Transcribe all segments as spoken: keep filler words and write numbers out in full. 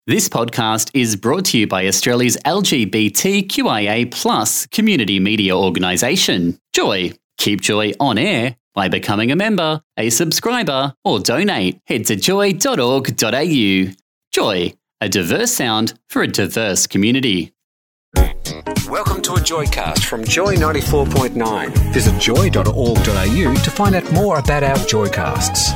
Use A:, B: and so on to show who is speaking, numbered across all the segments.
A: This podcast is brought to you by Australia's L G B T Q I A plus community media organisation, Joy. Keep Joy on air by becoming a member, a subscriber, or donate. Head to joy dot org dot a u. Joy, a diverse sound for a diverse community.
B: Welcome to a Joycast from Joy ninety-four point nine. Visit joy dot org dot a u to find out more about our Joycasts.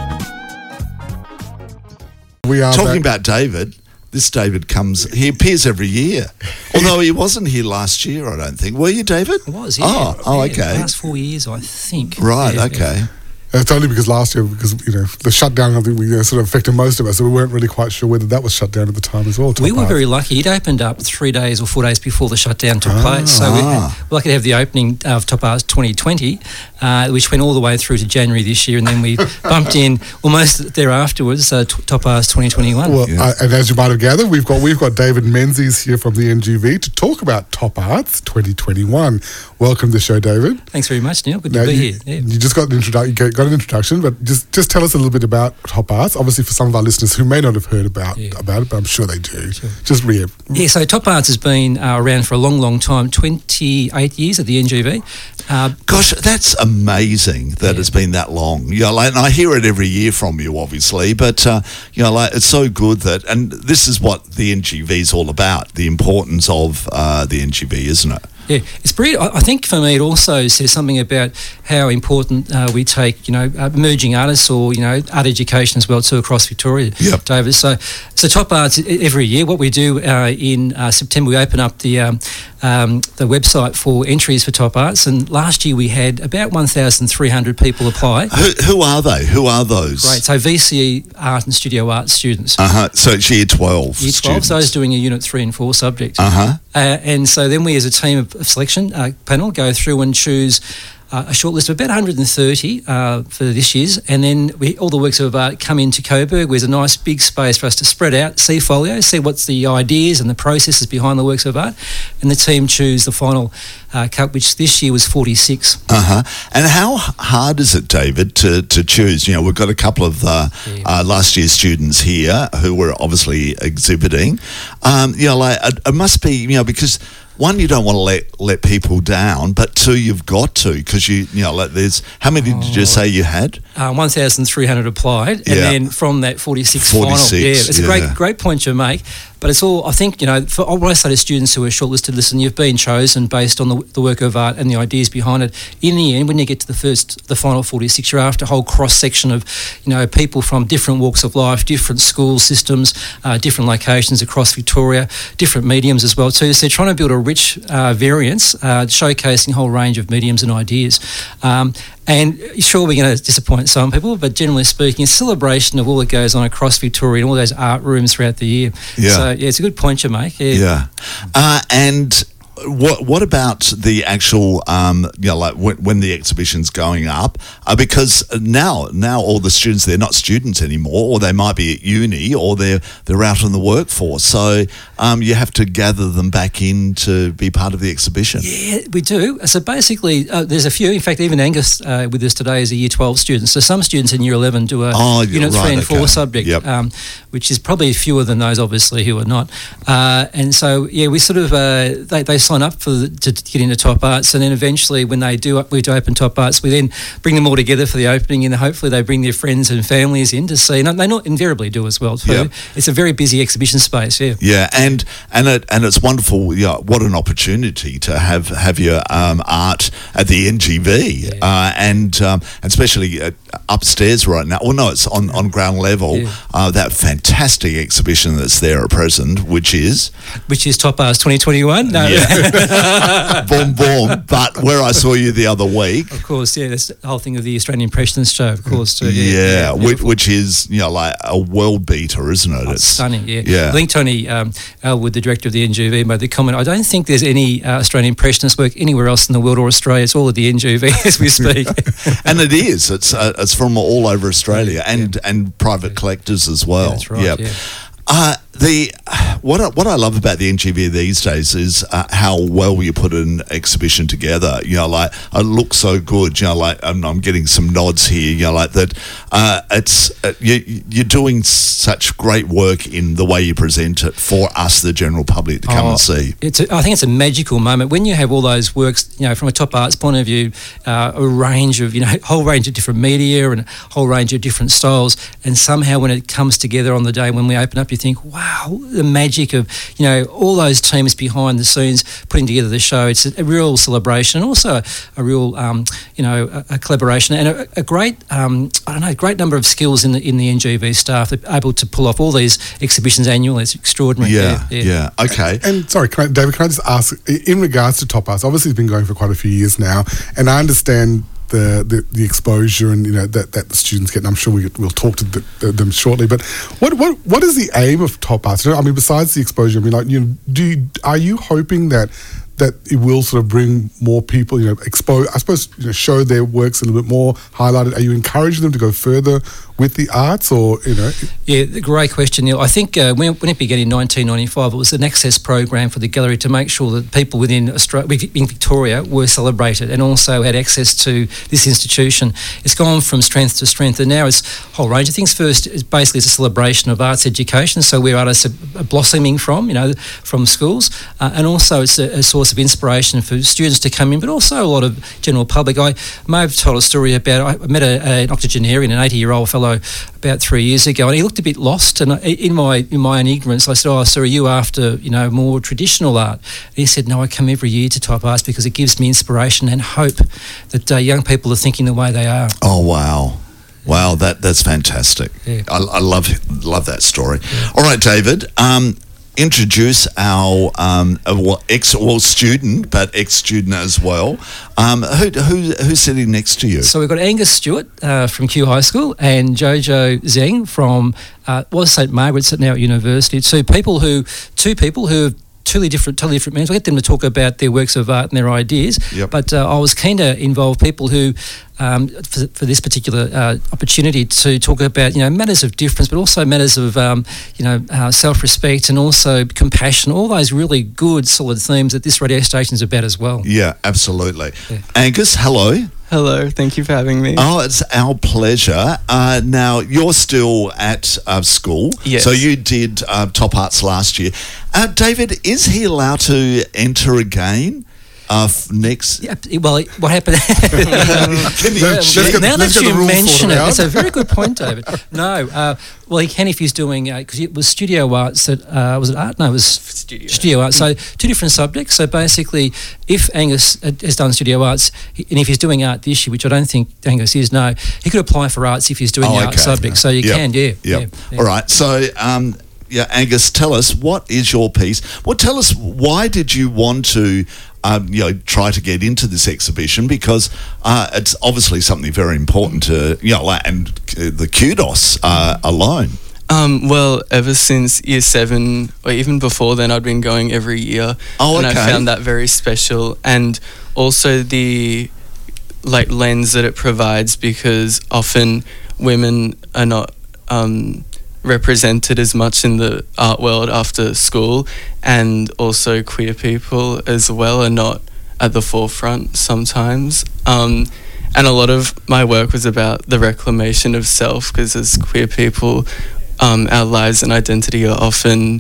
C: We are
D: Talking
C: back.
D: about David, this David comes, he appears every year. Although he wasn't here last year, I don't think. Were you, David?
E: I was, yeah.
D: Oh, oh
E: yeah,
D: okay.
E: The last four years, I think.
D: Right,
E: Yeah,
D: okay.
E: yeah.
C: It's only because last year, because you know the shutdown, I think we uh, sort of affected most of us, so we weren't really quite sure whether that was shut down at the time as well.
E: We were
C: Top
E: very
C: Arts.
E: lucky. It opened up three days or four days before the shutdown took
C: Ah.
E: place. So we
D: Ah.
E: were lucky to have the opening of Top Arts twenty twenty, uh, which went all the way through to January this year, and then we bumped in almost thereafterwards, uh, t- Top Arts twenty twenty-one.
C: Well,
D: Yeah.
C: uh, and as you might have gathered, we've got we've got David Menzies here from the N G V to talk about Top Arts twenty twenty-one. Welcome to the show, David.
E: Thanks very much, Neil. Good
C: Now,
E: to be
C: you,
E: here. Yeah.
C: you just got an introduction. Got an introduction, but just just tell us a little bit about Top Arts. Obviously, for some of our listeners who may not have heard about
E: Yeah.
C: about it, but I'm sure they do.
E: Sure.
C: Just re-
E: Yeah, so Top Arts has been uh, around for a long, long time, twenty-eight years at the N G V. Uh,
D: Gosh, that's amazing that
E: Yeah.
D: it's been that long. You know, like, and I hear it every year from you, obviously, but, uh, you know, like, it's so good that, and this is what the N G V is all about, the importance of uh, the N G V, isn't it?
E: Yeah, it's pretty. I I think for me, it also says something about how important uh, we take, you know, uh, emerging artists or you know, art education as well too across Victoria.
D: Yep.
E: David. So, so Top Arts e- every year. What we do uh, in uh, September, we open up the um, um, the website for entries for Top Arts, and last year we had about one thousand three hundred people apply.
D: Who, who are they? Who are those?
E: Great. So V C E art and studio art students.
D: Uh-huh. So it's year twelve
E: Year twelve,
D: students.
E: those doing a unit three and four subject.
D: Uh-huh.
E: Uh, and so then we as a team of, of selection uh, panel go through and choose uh, a short list of about one hundred thirty uh, for this year's, and then we, all the works of art come into Coburg. There's a nice big space for us to spread out, see folios, see what's the ideas and the processes behind the works of art, and the team choose the final uh, cut, which this year was forty-six.
D: Uh-huh. And how hard is it, David, to, to choose? You know, we've got a couple of uh,
E: Yeah.
D: uh, last year's students here who were obviously exhibiting. Um, you know, like, it, it must be, you know, because one, you don't want to let, let people down, but two, you've got to, because you, you know, like there's, how many did you say you had?
E: Uh, one thousand three hundred applied, and
D: Yeah.
E: then from that forty-six,
D: forty-six,
E: final. Yeah, it's
D: yeah.
E: a great, great point you make. But it's all, I think, you know, for, what I say to students who are shortlisted, listen, you've been chosen based on the, the work of art and the ideas behind it. In the end, when you get to the first, the final forty-six, you're after a whole cross-section of, you know, people from different walks of life, different school systems, uh, different locations across Victoria, different mediums as well too. So they're trying to build a rich uh, variance, uh, showcasing a whole range of mediums and ideas. Um, And sure, we're going to disappoint some people, but generally speaking, a celebration of all that goes on across Victoria and all those art rooms throughout the year.
D: Yeah.
E: So, yeah, it's a good point you make. Yeah.
D: Yeah. Uh, and what what about the actual, um, you know, like when, when the exhibition's going up? Uh, because now now all the students, they're not students anymore, or they might be at uni, or they're they're out in the workforce. So um, you have to gather them back in to be part of the exhibition.
E: Yeah, we do. So basically, uh, there's a few. In fact, even Angus uh, with us today is a Year twelve student. So some students in Year eleven do a
D: Oh, yeah,
E: Unit
D: right,
E: three and
D: okay.
E: four subject,
D: Yep.
E: um, which is probably fewer than those, obviously, who are not. Uh, and so, yeah, we sort of, uh, they, they sign up for the, to get into Top Arts, and then eventually when they do, we do open Top Arts, we then bring them all together for the opening, and hopefully they bring their friends and families in to see. And they not invariably do as well, too.
D: Yep.
E: It's a very busy exhibition space, yeah.
D: Yeah, and and it and it's wonderful. Yeah, what an opportunity to have have your um, art at the N G V,
E: Yeah.
D: uh, and um, and especially uh, upstairs right now. Well, no, it's on, on ground level.
E: Yeah.
D: Uh, that fantastic exhibition that's there at present, which is
E: Which is Top Arts twenty twenty-one. No,
D: boom boom. But where I saw you the other week.
E: Of course, yeah, that's the whole thing of the Australian Impressionist show, of course, too.
D: Yeah,
E: Yeah,
D: which,
E: beautiful.
D: which is, you know, like a world beater, isn't it?
E: Oh, it's stunning, yeah.
D: Yeah.
E: I think Tony um, Elwood, the director of the N G V, made the comment, I don't think there's any uh, Australian Impressionist work anywhere else in the world or Australia. It's all at the N G V as we speak.
D: And it is. It's uh, it's from all over Australia and and private collectors as well.
E: Yeah, that's right, yeah.
D: Uh, the what I, what I love about the N G V these days is uh, how well you put an exhibition together. You know, like it looks so good. You know, like I'm, I'm getting some nods here. You know, like that. Uh, it's uh, you, you're doing such great work in the way you present it for us, the general public, to come
E: Oh,
D: and see.
E: It's a, I think it's a magical moment when you have all those works, you know, from a top arts point of view, uh, a range of, you know, whole range of different media and a whole range of different styles, and somehow when it comes together on the day when we open up, you think, wow, the magic of, you know, all those teams behind the scenes putting together the show. It's a, a real celebration, and also a, a real, um, you know, a, a collaboration and a, a great, um, I don't know, great number of skills in the in the N G V staff that are able to pull off all these exhibitions annually. It's extraordinary.
D: Yeah, yeah, yeah. Okay.
C: And sorry, can I, David, can I just ask, in regards to Top Arts, obviously it's been going for quite a few years now, and I understand the the, the exposure and, you know, that, that the students get, and I'm sure we, we'll talk to the, the, them shortly, but what, what what is the aim of Top Arts? You know, I mean, besides the exposure, I mean, like, you know, do you, are you hoping that that it will sort of bring more people, you know, expose, I suppose, you know, show their works a little bit more, highlighted? Are you encouraging them to go further with the arts, or, you know?
E: Yeah, great question, Neil. I think uh, when, when it began in nineteen ninety-five, it was an access program for the gallery to make sure that people within Australia, in Victoria were celebrated and also had access to this institution. It's gone from strength to strength, and now it's a whole range of things. First, it's basically it's a celebration of arts education, so where artists are blossoming from, you know, from schools, uh, and also it's a, a source of inspiration for students to come in, but also a lot of general public. I may have told a story about, I met a, a, an octogenarian, an eighty-year-old fellow, about three years ago, and he looked a bit lost. And I, in my in my own ignorance, I said, "Oh, sir, are you after, you know, more traditional art?" And he said, "No, I come every year to Top Arts because it gives me inspiration and hope that uh, young people are thinking the way they are."
D: Oh, wow. Wow, that that's fantastic.
E: Yeah.
D: I, I love love that story. Yeah. All right, David, um, introduce our um, uh, well, ex well student, but ex-student as well. Um, who, who who's sitting next to you?
E: So we've got Angus Stewart uh, from Kew High School and Jojo Zeng from uh, was Saint Margaret's at now at university. Two people who two people who have totally different, totally different means. We'll get them to talk about their works of art and their ideas.
D: Yep.
E: But uh, I was keen to involve people who, um, for, for this particular uh, opportunity, to talk about, you know, matters of difference, but also matters of, um, you know, uh, self-respect and also compassion. All those really good, solid themes that this radio station is about as well.
D: Yeah, absolutely.
E: Yeah.
D: Angus, hello.
F: Hello, thank you for having me.
D: Oh, it's our pleasure. Uh, now, you're still at uh, school.
F: Yes.
D: So you did uh, Top Arts last year. Uh, David, is he allowed to enter again uh, f- next?
E: Yeah, well, what happened?
D: Can you
C: Let's
D: check?
C: get-
E: now
C: let's
E: that
C: get the
E: you
C: rules
E: mention
C: sorted
E: it,
C: out.
E: it's a very good point, David. No, uh, well, he can if he's doing, because it was studio arts that, uh, was it art? No, it was
F: Studio.
E: studio arts. So two different subjects. So basically, if Angus has done studio arts, he- and if he's doing art this year, which I don't think Angus is, no, he could apply for arts if he's doing
D: Oh,
E: the art
D: okay.
E: subject. So you
D: Yep.
E: can, yeah.
D: Yep.
E: yeah, yeah.
D: All right. So, um, yeah, Angus, tell us, what is your piece? Well, tell us, why did you want to, um, you know, try to get into this exhibition? Because uh, it's obviously something very important to, you know, like, and uh, the kudos uh, alone.
F: Um, well, ever since year seven, or even before then, I'd been going every year.
D: Oh,
F: and
D: okay.
F: I found that very special. And also the, like, lens that it provides, because often women are not um, represented as much in the art world after school, and also queer people as well are not at the forefront sometimes. Um, and a lot of my work was about the reclamation of self, because as queer people, um, our lives and identity are often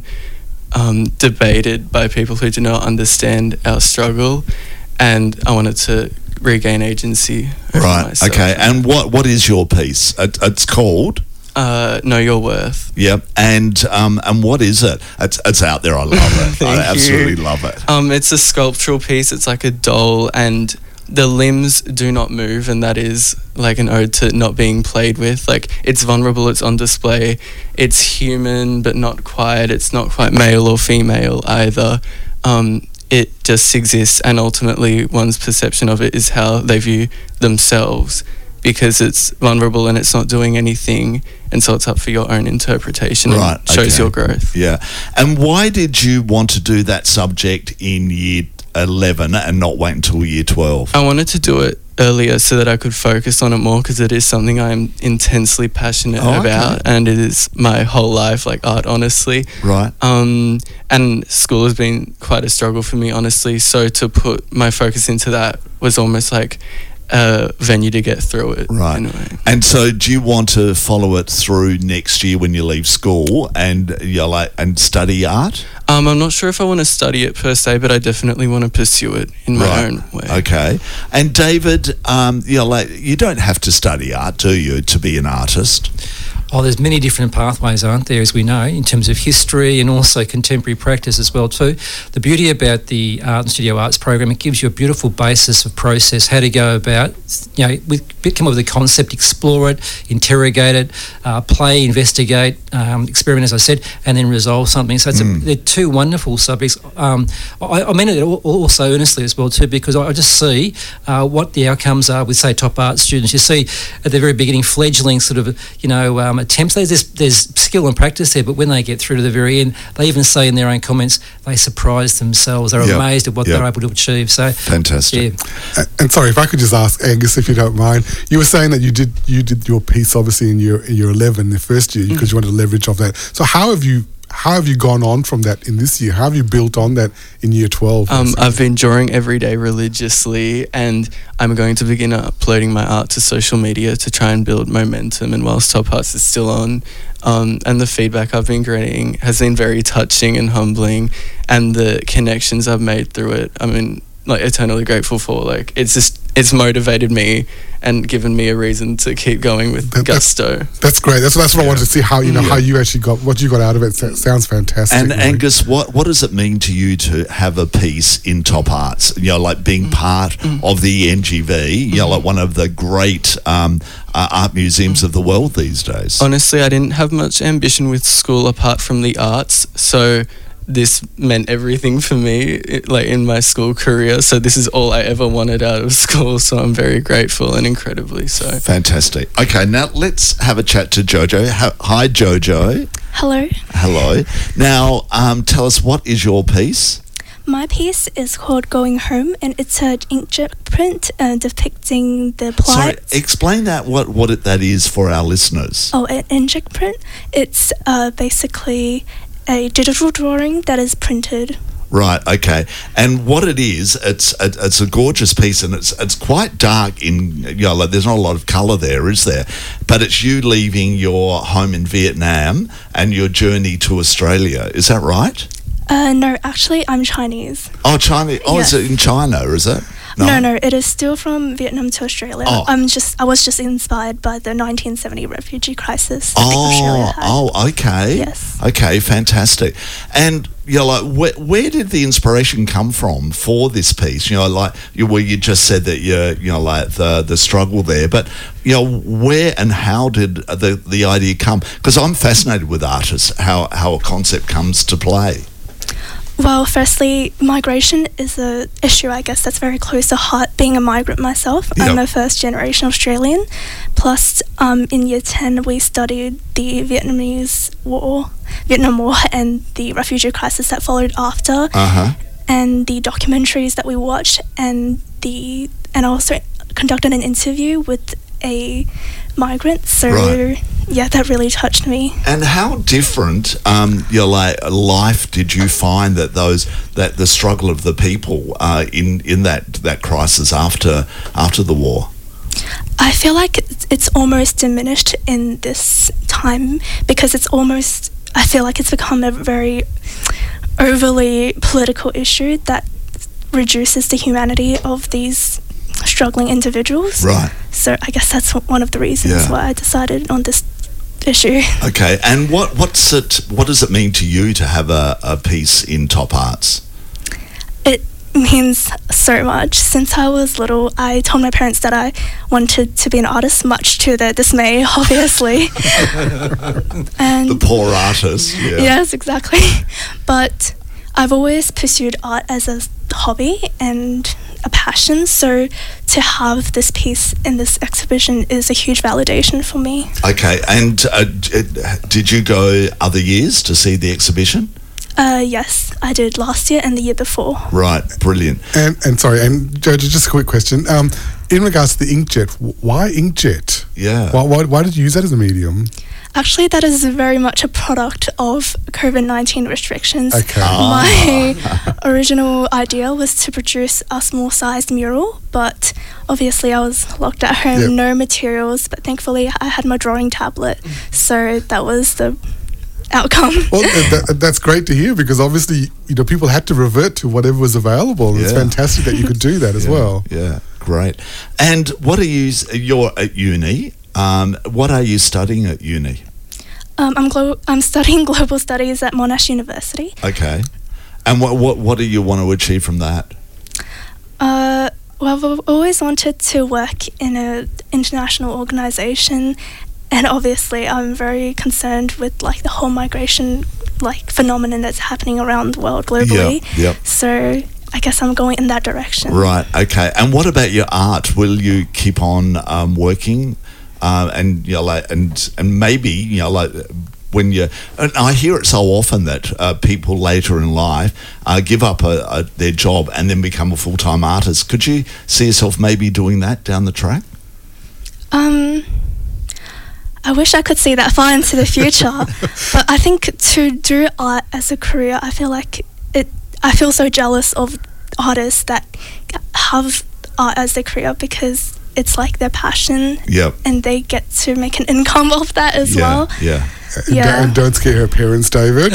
F: um, debated by people who do not understand our struggle, and I wanted to regain agency over
D: Right.
F: myself.
D: Okay. And what what is your piece? It, it's called.
F: Uh, Know Your Worth.
D: Yep. And um and what is it? It's it's out there. I love it. I
F: Thank
D: absolutely
F: you.
D: love it.
F: Um, it's a sculptural piece. It's like a doll, and the limbs do not move, and that is like an ode to not being played with. Like, it's vulnerable, it's on display, it's human but not quite. It's not quite male or female either. Um, it just exists, and ultimately one's perception of it is how they view themselves, because it's vulnerable and it's not doing anything, and so it's up for your own interpretation.
D: Right.
F: And shows
D: okay.
F: your growth.
D: Yeah. And why did you want to do that subject in year eleven and not wait until year twelve?
F: I wanted to do it earlier so that I could focus on it more, because it is something I'm intensely passionate
D: Oh, okay.
F: about, and it is my whole life, like art, honestly.
D: Right.
F: Um, and school has been quite a struggle for me, honestly. So to put my focus into that was almost like a venue to get through it.
D: Right.
F: In a way.
D: And so do you want to follow it through next year when you leave school and you know, like and study art?
F: Um, I'm not sure if I want to study it per se, but I definitely want to pursue it in my
D: Right.
F: own way.
D: Okay. And David, um, you know, like you don't have to study art, do you, to be an artist?
E: Oh, there's many different pathways, aren't there, as we know, in terms of history and also contemporary practice as well too. The beauty about the Art and Studio Arts program, it gives you a beautiful basis of process, how to go about, you know, with, come up with a concept, explore it, interrogate it, uh, play, investigate, um, experiment, as I said, and then resolve something. So it's
D: Mm.
E: a, they're two wonderful subjects. Um, I, I mean it al- also earnestly as well too, because I, I just see uh, what the outcomes are with, say, top art students. You see at the very beginning, fledgling sort of, you know, um, attempts. There's, there's skill and practice there, but when they get through to the very end, they even say in their own comments, they surprise themselves. They're
D: Yep.
E: amazed at what
D: Yep.
E: they're able to achieve. So,
D: Fantastic.
E: yeah.
C: And, and sorry, if I could just ask Angus, if you don't mind, you were saying that you did you did your piece obviously in year in year eleven, the first year, because you wanted to leverage off that. So how have you how have you gone on from that in this year? How have you built on that in year twelve?
F: Um,
C: basically?
F: I've been drawing every day religiously, and I'm going to begin uploading my art to social media to try and build momentum. And whilst Top Arts is still on, um, and the feedback I've been getting has been very touching and humbling, and the connections I've made through it, I mean, like eternally grateful for. Like it's just it's motivated me and given me a reason to keep going with
C: That- that's-
F: gusto.
C: That's great. That's that's what I wanted to see, how you know how you actually got what you got out of it. So- sounds fantastic.
D: And
C: really.
D: Angus, what what does it mean to you to have a piece in Top Arts? You know, like being part of the N G V, you know, like one of the great um, uh, art museums of the world these days.
F: Honestly, I didn't have much ambition with school apart from the arts, so this meant everything for me, it- like in my school career. So this is all I ever wanted out of school. So I'm very grateful and incredibly so.
D: Fantastic. Okay, now let's have a chat to Jojo. Ha- Hi, Jojo.
G: Hello.
D: Hello. Now, um, tell us, what is your piece?
G: My piece is called Going Home, and it's an inkjet print uh, depicting the
D: Sorry,
G: plight.
D: explain that, what, what it, that is for our listeners.
G: Oh, an inkjet print. It's uh, basically a digital drawing that is printed.
D: Right, okay. And what it is, it's it, it's a gorgeous piece, and it's it's quite dark in, you know, like there's not a lot of colour there, is there? But it's you leaving your home in Vietnam and your journey to Australia. Is that right?
G: Uh, no, actually, I'm Chinese.
D: Oh, China. Oh,
G: Yes.
D: is it in China, is it?
G: No. no, it is still from Vietnam to Australia.
D: Oh.
G: I'm just, I was just inspired by the nineteen seventy refugee crisis that Australia
D: Oh,
G: had.
D: oh, okay.
G: Yes.
D: Okay, fantastic. And you know, like, where, where did the inspiration come from for this piece? You know, like, you, well, you just said that you, you know, like the the struggle there, but you know, where and how did the the idea come? Because I'm fascinated with artists, how how a concept comes to play.
G: Well, firstly, migration is a issue, I guess, that's very close to heart, being a migrant myself.
D: Yep.
G: I'm a first-generation Australian. Plus, um, in year ten, we studied the Vietnamese War, Vietnam War and the refugee crisis that followed after,
D: Uh-huh.
G: and the documentaries that we watched, and the and I also conducted an interview with a migrant. So,
D: Right.
G: yeah, that really touched me.
D: And how different, um, your like life did you find that those that the struggle of the people uh, in in that that crisis after after the war?
G: I feel like it's, it's almost diminished in this time because it's almost, I feel like it's become a very overly political issue that reduces the humanity of these struggling individuals.
D: Right.
G: So I guess that's one of the reasons
D: Yeah.
G: why I decided on this issue.
D: Okay, and what what's it? What does it mean to you to have a, a piece in Top Arts?
G: It means so much. Since I was little, I told my parents that I wanted to be an artist, much to their dismay, obviously. and
D: The poor artist. Yeah.
G: Yes, exactly. But I've always pursued art as a hobby and a passion, so to have this piece in this exhibition is a huge validation for me.
D: Okay, and uh, d- did you go other years to see the exhibition?
G: Uh, yes, I did last year and the year before.
D: Right, brilliant.
C: And and sorry, and Jojo, just a quick question. Um, In regards to the inkjet, wh- why inkjet?
D: Yeah.
C: Why, why, why did you use that as a medium?
G: Actually, that is very much a product of COVID nineteen restrictions.
C: Okay.
G: My original idea was to produce a small-sized mural, but obviously I was locked at home,
C: Yep.
G: no materials, but thankfully I had my drawing tablet, so that was the outcome.
C: Well, th- th- that's great to hear because obviously, you know, people had to revert to whatever was available. It's
D: Yeah.
C: fantastic that you could do that as
D: Yeah,
C: well.
D: Yeah, great. And what are you? You're at uni. Um, what are you studying at uni?
G: Um, I'm glo- I'm studying global studies at Monash University.
D: Okay. And what what what do you want to achieve from that?
G: Uh, well, I've always wanted to work in an international organisation, and obviously I'm very concerned with like the whole migration like phenomenon that's happening around the world globally.
D: Yep, yep.
G: So I guess I'm going in that direction.
D: Right. Okay. And what about your art? Will you keep on um, working? Uh, and you know, like, and and maybe you know, like when you, and I hear it so often that uh, people later in life uh, give up a, a, their job and then become a full time artist. Could you see yourself maybe doing that down the track?
G: Um, I wish I could see that far into the future, but I think to do art as a career, I feel like it. I feel so jealous of artists that have art as their career because it's like their passion,
D: Yep.
G: and they get to make an income off that as
D: Yeah.
G: well.
D: Yeah.
C: And,
G: Yeah.
C: don't, and don't scare her parents, David.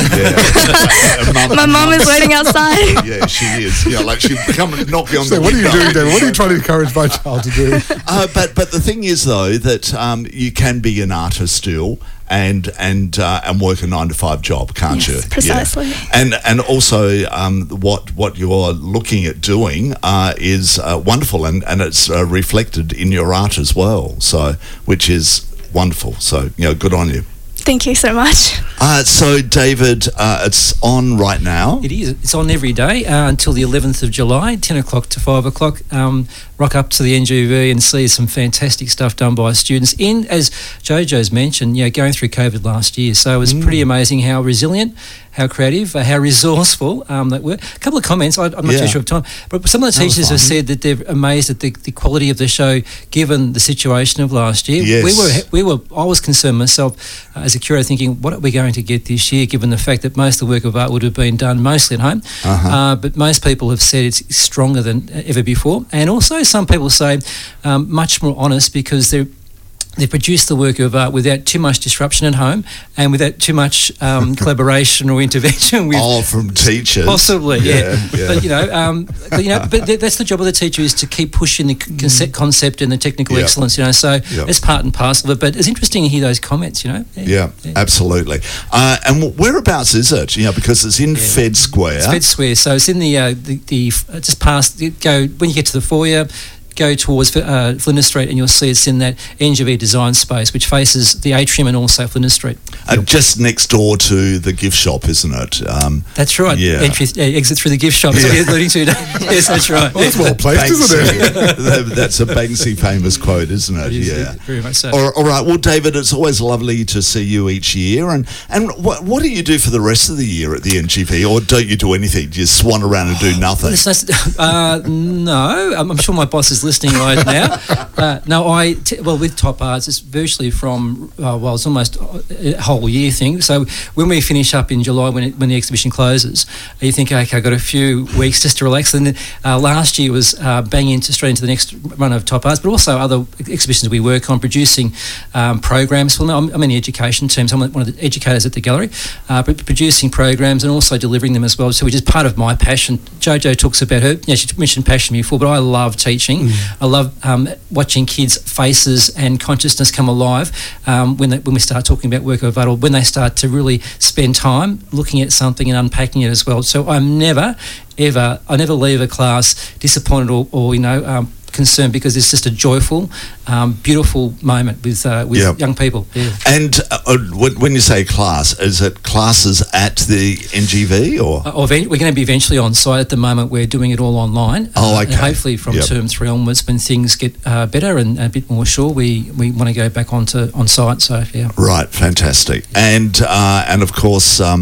D: Yeah.
G: My mum is waiting outside.
D: Yeah, she is. Yeah, like she'd come and knock you on
C: So
D: the
C: what are you
D: window.
C: doing, David? What are you trying to encourage my child to do?
D: Uh, but but the thing is though that um, you can be an artist still and and uh, and work a nine to five job, can't
G: Yes,
D: you?
G: precisely.
D: Yeah. And and also um, what what you're looking at doing uh, is uh, wonderful, and and it's uh, reflected in your art as well. So which is wonderful. So you know, good on you.
G: Thank you so much.
D: Uh, so David, uh, it's on right now.
E: It is. It's on every day uh, until the eleventh of July, ten o'clock to five o'clock. Um, rock up to the N G V and see some fantastic stuff done by students in, as Jojo's mentioned, you know, going through COVID last year. So it was pretty amazing how resilient, how creative, uh, how resourceful um, that were. A couple of comments, I, I'm not
D: Yeah.
E: too sure of time, but some of the
D: That was
E: teachers have
D: fine.
E: said that they're amazed at the, the quality of the show given the situation of last year.
D: Yes.
E: We were, we were, I was concerned myself uh, as a curator thinking, what are we going to get this year given the fact that most of the work of art would have been done mostly at home.
D: Uh-huh.
E: Uh, but most people have said it's stronger than ever before. And also some people say um, much more honest because they're they produced the work of art without too much disruption at home and without too much um, collaboration or intervention with
D: Oh, from teachers.
E: possibly, yeah.
D: Yeah, yeah.
E: But you know, um, but, you know, but th- that's the job of the teacher is to keep pushing the concept, concept and the technical
D: Yep.
E: excellence. You know, so
D: Yep.
E: it's part and parcel of it. But it's interesting to hear those comments. You know,
D: Yeah, absolutely. Uh, and whereabouts is it? You know, because it's in Fed Square.
E: It's Fed Square, so it's in the uh, the, the uh, just past. you Go when you get to the foyer. Go towards uh, Flinders Street and you'll see it's in that N G V design space which faces the atrium and also Flinders Street.
D: Uh, just next door to the gift shop, isn't it? Um,
E: That's right.
D: Yeah.
E: Entry, uh, exit through the gift shop. That's what you're alluding to. Yes, that's right.
C: Well, that's well placed, isn't it?
D: Banksy. That's a Banksy famous quote, isn't it?
E: It is,
D: Yeah.
E: very much so.
D: All, all right. Well, David, it's always lovely to see you each year. And and what what do you do for the rest of the year at the N G V, or don't you do anything? Do you swan around and do nothing?
E: It's nice- uh, no, I'm, I'm sure my boss is listening right now. Uh, no, I t- well with Top Arts, it's virtually from uh, well, it's almost a whole year thing. So when we finish up in July, when it, when the exhibition closes, you think, okay, I've got a few weeks just to relax. And then uh, last year was uh, bang into straight into the next run of Top Arts, but also other exhibitions we work on, producing um, programs. Well, no, I'm, I'm in the education team, so I'm one of the educators at the gallery, uh, but producing programs and also delivering them as well. So which is part of my passion. Jojo talks about her. Yeah, she mentioned passion before, but I love teaching. Mm. I love um, watching kids' faces and consciousness come alive um, when they, when we start talking about work of art, or when they start to really spend time looking at something and unpacking it as well. So I'm never, ever, I never leave a class disappointed or, or you know, um, concerned because it's just a joyful, um, beautiful moment with uh, with
D: Yep.
E: young people. Yeah.
D: And uh, when when you say class, is it classes at the N G V or?
E: Uh, or event- we're going to be eventually on site. At the moment, we're doing it all online.
D: Oh,
E: Uh,
D: okay.
E: and hopefully from
D: Yep.
E: term three onwards, when things get uh, better and a bit more sure, we, we want to go back onto on site. So yeah.
D: Right, fantastic. And uh, and of course, um,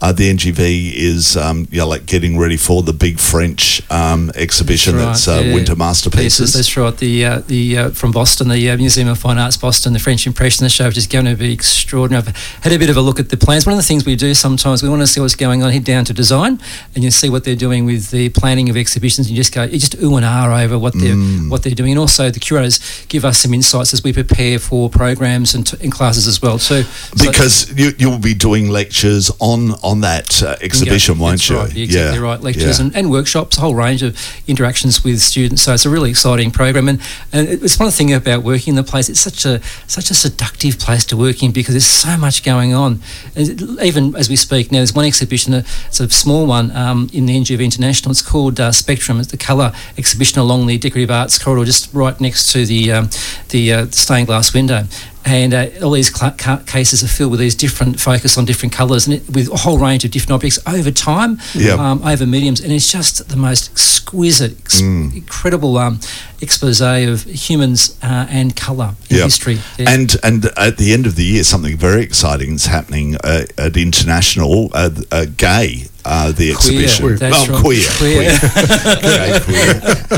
D: uh, the N G V is um, you know, like getting ready for the big French um, exhibition.
E: That's
D: That's
E: right,
D: uh,
E: yeah.
D: Winter Masterpieces.
E: That's right. The uh, the uh, from Boston, the uh, Museum of Fine Arts Boston, the French Impressionist show, which is going to be extraordinary. I've had a bit of a look at the plans. One of the things we do sometimes, we want to see what's going on. Head down to design, and you see what they're doing with the planning of exhibitions. And you just go, you just ooh and ah over what they're
D: Mm.
E: what they're doing. And also, the curators give us some insights as we prepare for programs and, t- and classes as well. So
D: Because you, you'll be doing lectures on on that uh, exhibition, won't
E: That's
D: you?
E: right, you're exactly
D: yeah.
E: right. Lectures
D: yeah.
E: and, and workshops, a whole range of interactions with students. So it's a really exciting program, and, and it's one thing about working in the place. It's such a such a seductive place to work in because there's so much going on. And even as we speak now, there's one exhibition. It's a small one um, in the N G V International. It's called uh, Spectrum. It's the colour exhibition along the Decorative Arts corridor, just right next to the um, the uh, stained glass window. And uh, all these cl- ca- cases are filled with these different focus on different colours, and it, with a whole range of different objects over time,
D: Yep.
E: um, over mediums, and it's just the most exquisite, ex-
D: Mm.
E: incredible um, expose of humans uh, and colour in
D: Yeah.
E: history. Yeah.
D: And and at the end of the year, something very exciting is happening uh, at International uh, uh, Gay. Uh, the exhibition.
E: Queer, that's
D: oh,
E: right.
D: queer.
E: Queer.
D: Gay, queer.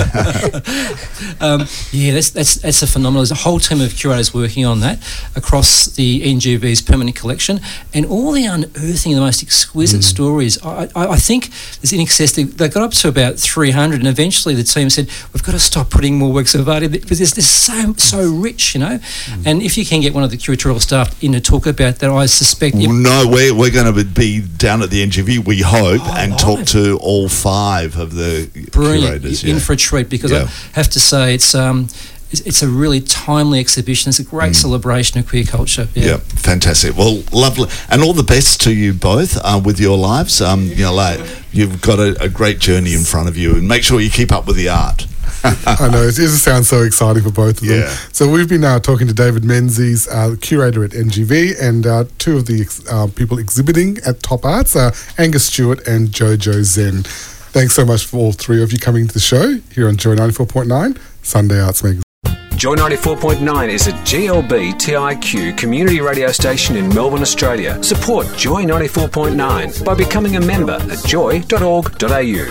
E: Um, yeah, that's, that's that's a phenomenal. There's a whole team of curators working on that across the N G V's permanent collection, and all the unearthing of the most exquisite
D: Mm.
E: stories. I, I, I think there's in excess. They, they got up to about three hundred, and eventually the team said, "We've got to stop putting more works of art in because there's, there's so so rich, you know."
D: Mm.
E: And if you can get one of the curatorial staff in to talk about that, I suspect.
D: Well, no, we're, we're going to be down at the N G V, we hope,
E: Oh,
D: and
E: live.
D: talk to all five of the
E: Brilliant,
D: curators.
E: in
D: yeah.
E: for a treat because
D: Yeah.
E: I have to say it's um it's, it's a really timely exhibition. It's a great celebration of queer culture. Yeah.
D: Yeah, fantastic. Well, lovely, and all the best to you both uh, with your lives. Um, you know, like you've got a, a great journey in front of you, and make sure you keep up with the art.
C: I know, it just sounds so exciting for both of them.
D: Yeah.
C: So we've been uh, talking to David Menzies, uh, curator at N G V, and uh, two of the ex- uh, people exhibiting at Top Arts, uh, Angus Stewart and Jojo Zen. Thanks so much for all three of you coming to the show here on Joy ninety-four point nine, Sunday Arts Magazine.
B: Joy ninety-four point nine is a G L B T I Q community radio station in Melbourne, Australia. Support Joy ninety-four point nine by becoming a member at joy dot org dot a u.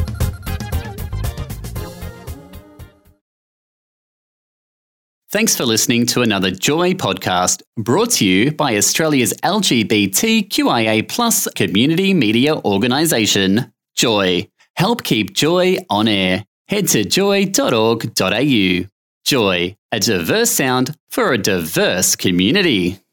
A: Thanks for listening to another Joy podcast brought to you by Australia's L G B T Q I A plus community media organisation, Joy. Help keep Joy on air. Head to joy dot org dot a u. Joy, a diverse sound for a diverse community.